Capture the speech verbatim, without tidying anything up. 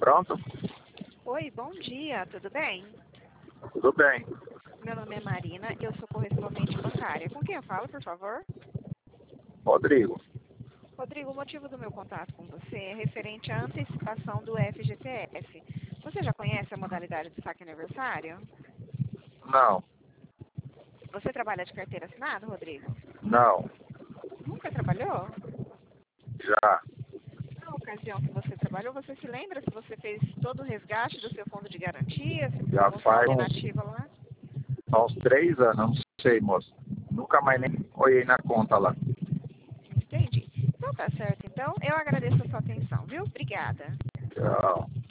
Pronto? Oi, bom dia, tudo bem? Tudo bem. Meu nome é Marina, eu sou correspondente bancária. Com quem eu falo, por favor? Rodrigo. Rodrigo, o motivo do meu contato com você é referente à antecipação do F G T S. Você já conhece a modalidade do saque aniversário? Não. Você trabalha de carteira assinada, Rodrigo? Não. Nunca trabalhou? Já. Na ocasião que você trabalhou, você se lembra se você fez todo o resgate do seu fundo de garantia, se ficou Já com faz saldo uns, inativa lá? há uns três anos, não sei, moço. Nunca mais Ah, nem olhei na conta lá. entendi. Então tá certo, então. Eu agradeço a sua atenção, viu? Obrigada. Tchau.